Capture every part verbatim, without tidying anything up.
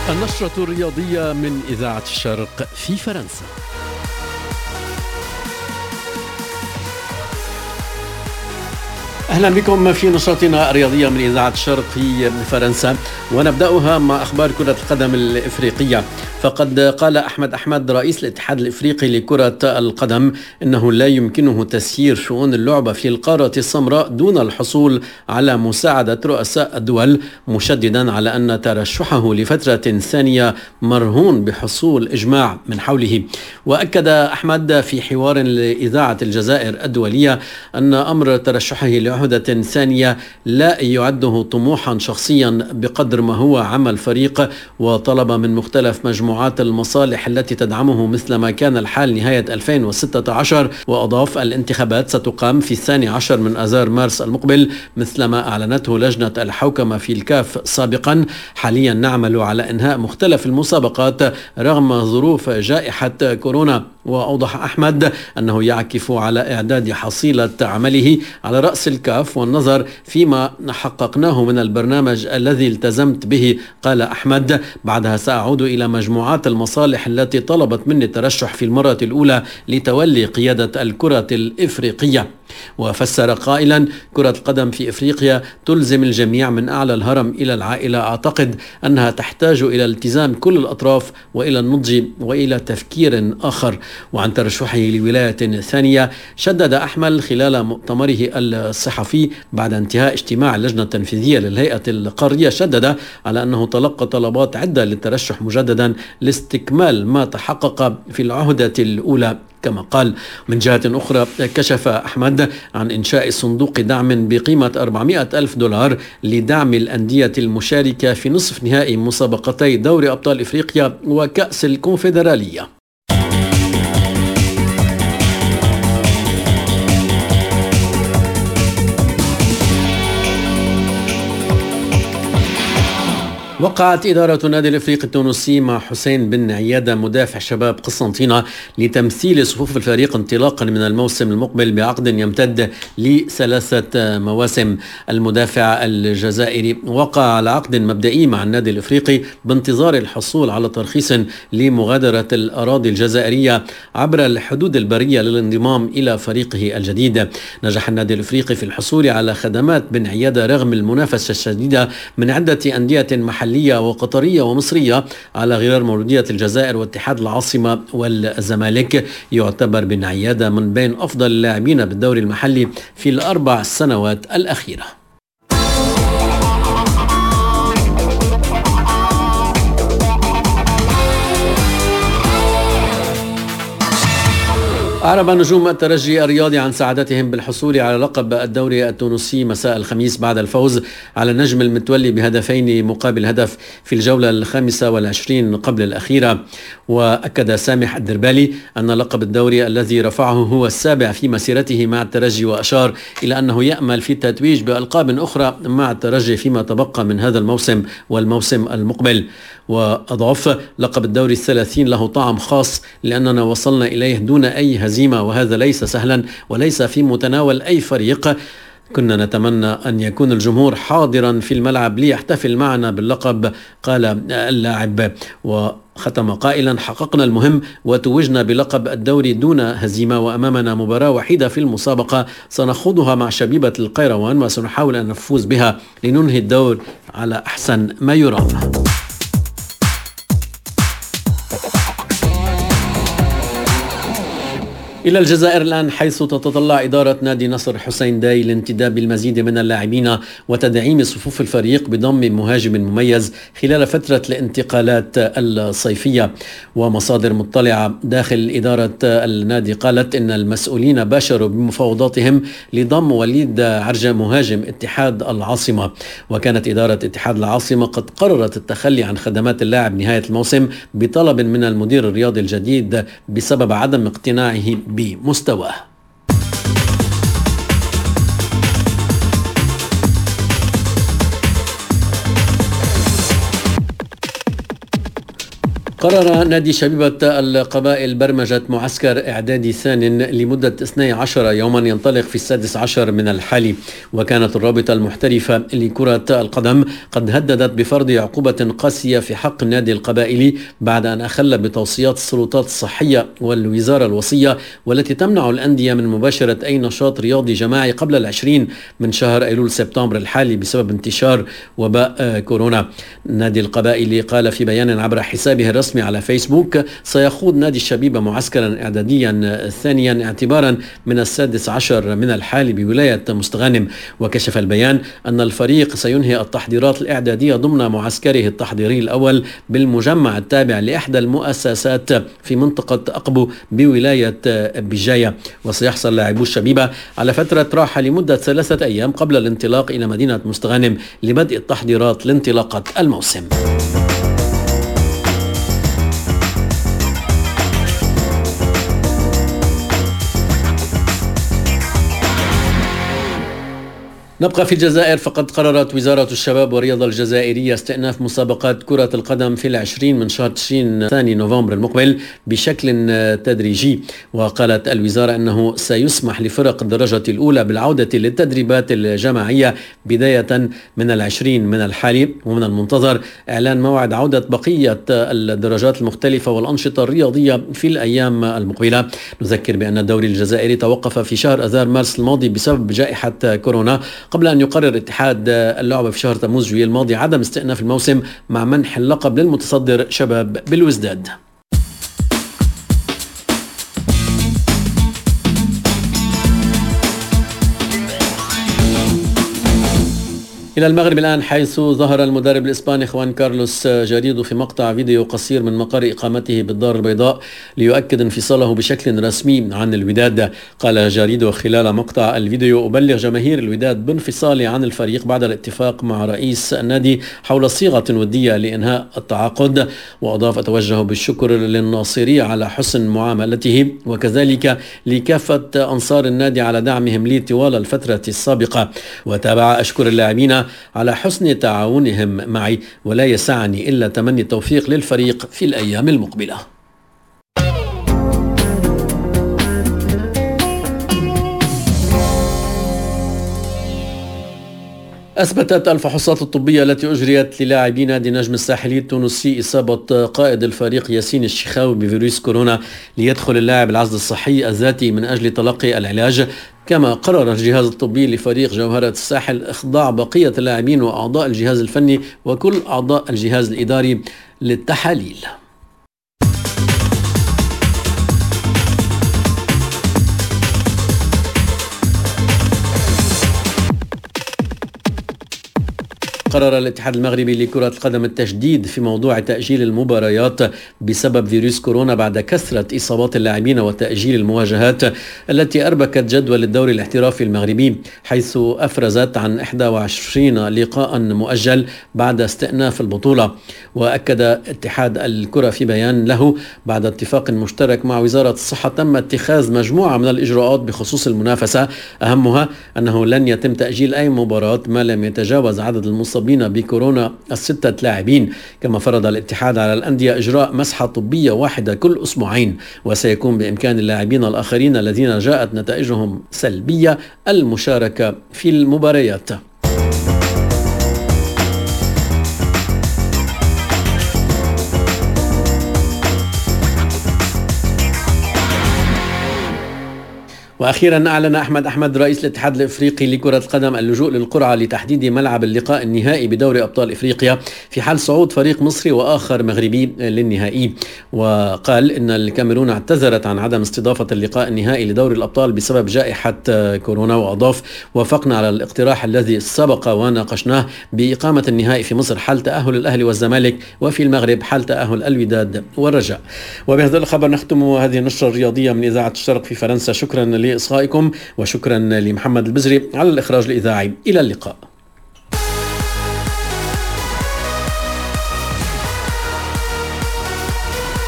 النشرة الرياضية من إذاعة الشرق في فرنسا. أهلا بكم في نشرتنا الرياضية من إذاعة الشرق في فرنسا، ونبدأها مع أخبار كرة القدم الإفريقية. فقد قال أحمد أحمد رئيس الاتحاد الإفريقي لكرة القدم إنه لا يمكنه تسيير شؤون اللعبة في القارة السمراء دون الحصول على مساعدة رؤساء الدول، مشددا على أن ترشحه لفترة ثانية مرهون بحصول إجماع من حوله. وأكد أحمد في حوار لإذاعة الجزائر الدولية أن أمر ترشحه لعهدة ثانية لا يعده طموحا شخصيا بقدر ما هو عمل فريق، وطلب من مختلف مجموعات المصالح التي تدعمه مثل ما كان الحال نهاية ألفين وستة عشر. وأضاف الانتخابات ستقام في الثاني عشر من آذار مارس المقبل مثل ما أعلنته لجنة الحوكمة في الكاف سابقا. حاليا نعمل على إنهاء مختلف المسابقات رغم ظروف جائحة كورونا. وأوضح أحمد أنه يعكف على إعداد حصيلة عمله على رأس الكاف والنظر فيما حققناه من البرنامج الذي التزمت به. قال أحمد: بعدها سأعود إلى مجموعات المصالح التي طلبت مني الترشح في المرة الأولى لتولي قيادة الكرة الإفريقية. وفسر قائلا: كرة القدم في إفريقيا تلزم الجميع من أعلى الهرم إلى العائلة. أعتقد أنها تحتاج إلى التزام كل الأطراف وإلى النضج وإلى تفكير آخر. وعن ترشحه لولاية ثانية، شدد أحمد خلال مؤتمره الصحفي بعد انتهاء اجتماع اللجنة التنفيذية للهيئة القارية، شدد على أنه تلقى طلبات عدة للترشح مجددا لاستكمال ما تحقق في العهدة الأولى. كما قال: من جهة أخرى، كشف أحمد عن إنشاء صندوق دعم بقيمة أربعمائة ألف دولار لدعم الأندية المشاركة في نصف نهائي مسابقتي دوري أبطال إفريقيا وكأس الكونفدرالية. وقعت إدارة النادي الإفريقي التونسي مع حسين بن عيادة مدافع شباب قسنطينة لتمثيل صفوف الفريق انطلاقا من الموسم المقبل بعقد يمتد لثلاثة مواسم. المدافع الجزائري وقع على عقد مبدئي مع النادي الإفريقي بانتظار الحصول على ترخيص لمغادرة الأراضي الجزائرية عبر الحدود البرية للانضمام إلى فريقه الجديد. نجح النادي الإفريقي في الحصول على خدمات بن عيادة رغم المنافسة الشديدة من عدة أندية محلية وقطرية ومصرية على غرار مولودية الجزائر واتحاد العاصمة والزمالك. يعتبر بن عيادة من بين أفضل اللاعبين بالدوري المحلي في الأربع سنوات الأخيرة. أعرب نجوم الترجي الرياضي عن سعادتهم بالحصول على لقب الدوري التونسي مساء الخميس بعد الفوز على النجم المتولي بهدفين مقابل هدف في الجولة الخامسة والعشرين قبل الأخيرة. وأكد سامح الدربالي أن لقب الدوري الذي رفعه هو السابع في مسيرته مع الترجي، وأشار إلى أنه يأمل في التتويج بألقاب أخرى مع الترجي فيما تبقى من هذا الموسم والموسم المقبل. وأضاف: لقب الدوري الثلاثين له طعم خاص لأننا وصلنا إليه دون أي هزيمة، وهذا ليس سهلا وليس في متناول أي فريق. كنا نتمنى أن يكون الجمهور حاضرا في الملعب ليحتفل معنا باللقب، قال اللاعب. وختم قائلا: حققنا المهم وتوجنا بلقب الدوري دون هزيمة، وأمامنا مباراة وحيدة في المسابقة سنخوضها مع شبيبة القيروان وسنحاول أن نفوز بها لننهي الدور على أحسن ما يرام. إلى الجزائر الآن، حيث تتطلع إدارة نادي نصر حسين داي لانتداب المزيد من اللاعبين وتدعيم صفوف الفريق بضم مهاجم مميز خلال فترة الانتقالات الصيفية. ومصادر مطلعة داخل إدارة النادي قالت إن المسؤولين باشروا بمفاوضاتهم لضم وليد عرجة مهاجم اتحاد العاصمة. وكانت إدارة اتحاد العاصمة قد قررت التخلي عن خدمات اللاعب نهاية الموسم بطلب من المدير الرياضي الجديد بسبب عدم اقتناعه بمستواه. قرر نادي شبيبة القبائل برمجة معسكر إعدادي ثان لمدة اثني عشر يوما ينطلق في السادس عشر من الحالي. وكانت الرابطة المحترفة لكرة القدم قد هددت بفرض عقوبة قاسية في حق النادي القبائلي بعد أن أخل بتوصيات السلطات الصحية والوزارة الوصية والتي تمنع الأندية من مباشرة أي نشاط رياضي جماعي قبل العشرين من شهر أيلول سبتمبر الحالي بسبب انتشار وباء كورونا. النادي القبائلي قال في بيان عبر حسابه الرسمي على فيسبوك: سيخوض نادي الشبيبة معسكرا إعداديا ثانيا اعتبارا من السادس عشر من الحالي بولاية مستغانم. وكشف البيان أن الفريق سينهي التحضيرات الإعدادية ضمن معسكره التحضيري الأول بالمجمع التابع لإحدى المؤسسات في منطقة أقبو بولاية بجاية. وسيحصل لاعبو الشبيبة على فترة راحة لمدة ثلاثة أيام قبل الانطلاق إلى مدينة مستغانم لبدء التحضيرات لانطلاقة الموسم. نبقى في الجزائر، فقد قررت وزارة الشباب والرياضة الجزائرية استئناف مسابقات كرة القدم في العشرين من شهر تشرين ثاني نوفمبر المقبل بشكل تدريجي. وقالت الوزارة أنه سيسمح لفرق الدرجة الأولى بالعودة للتدريبات الجماعية بداية من العشرين من الحالي، ومن المنتظر إعلان موعد عودة بقية الدرجات المختلفة والأنشطة الرياضية في الأيام المقبلة. نذكر بأن الدوري الجزائري توقف في شهر أذار مارس الماضي بسبب جائحة كورونا، قبل أن يقرر اتحاد اللعبة في شهر تموز جويلية الماضي عدم استئناف الموسم مع منح اللقب للمتصدر شباب بالوزداد. إلى المغرب الآن، حيث ظهر المدرب الإسباني خوان كارلوس جاريدو في مقطع فيديو قصير من مقر إقامته بالدار البيضاء ليؤكد انفصاله بشكل رسمي عن الوداد. قال جاريدو خلال مقطع الفيديو: أبلغ جماهير الوداد بانفصالي عن الفريق بعد الاتفاق مع رئيس النادي حول صيغة ودية لإنهاء التعاقد. وأضاف: أتوجه بالشكر للناصري على حسن معاملته، وكذلك لكافة أنصار النادي على دعمهم لي طوال الفترة السابقة. وتابع: أشكر اللاعبين على حسن تعاونهم معي، ولا يسعني إلا تمني التوفيق للفريق في الأيام المقبلة. أثبتت الفحوصات الطبية التي أجريت للاعبي نادي نجم الساحلي التونسي إصابة قائد الفريق ياسين الشيخاوي بفيروس كورونا، ليدخل اللاعب العزل الصحي الذاتي من أجل تلقي العلاج. كما قرر الجهاز الطبي لفريق جوهرة الساحل إخضاع بقية اللاعبين وأعضاء الجهاز الفني وكل أعضاء الجهاز الإداري للتحاليل. قرر الاتحاد المغربي لكرة القدم التجديد في موضوع تأجيل المباريات بسبب فيروس كورونا بعد كثرة إصابات اللاعبين وتأجيل المواجهات التي أربكت جدول الدوري الاحترافي المغربي، حيث أفرزت عن إحدى وعشرين لقاء مؤجل بعد استئناف البطولة. وأكد اتحاد الكرة في بيان له: بعد اتفاق مشترك مع وزارة الصحة تم اتخاذ مجموعة من الإجراءات بخصوص المنافسة، أهمها أنه لن يتم تأجيل أي مباراة ما لم يتجاوز عدد المصابين بكورونا الستة لاعبين. كما فرض الاتحاد على الأندية إجراء مسحة طبية واحدة كل أسبوعين، وسيكون بإمكان اللاعبين الآخرين الذين جاءت نتائجهم سلبية المشاركة في المباريات. وأخيرا أعلن أحمد أحمد رئيس الاتحاد الإفريقي لكرة القدم اللجوء للقرعة لتحديد ملعب اللقاء النهائي بدوري أبطال إفريقيا في حال صعود فريق مصري وآخر مغربي للنهائي. وقال إن الكاميرون اعتذرت عن عدم استضافة اللقاء النهائي لدوري الأبطال بسبب جائحة كورونا. وأضاف: وافقنا على الاقتراح الذي سبق وناقشناه بإقامة النهائي في مصر حال تأهل الأهلي والزمالك، وفي المغرب حال تأهل الوداد والرجاء. وبهذا الخبر نختم هذه النشرة الرياضية من إذاعة الشرق في فرنسا. شكرا لإصغائكم، وشكرا لمحمد البزري على الإخراج الإذاعي. إلى اللقاء.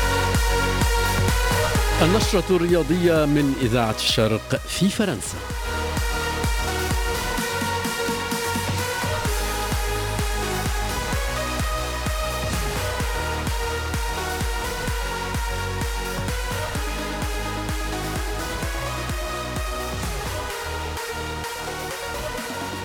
النشرة الرياضية من إذاعة الشرق في فرنسا.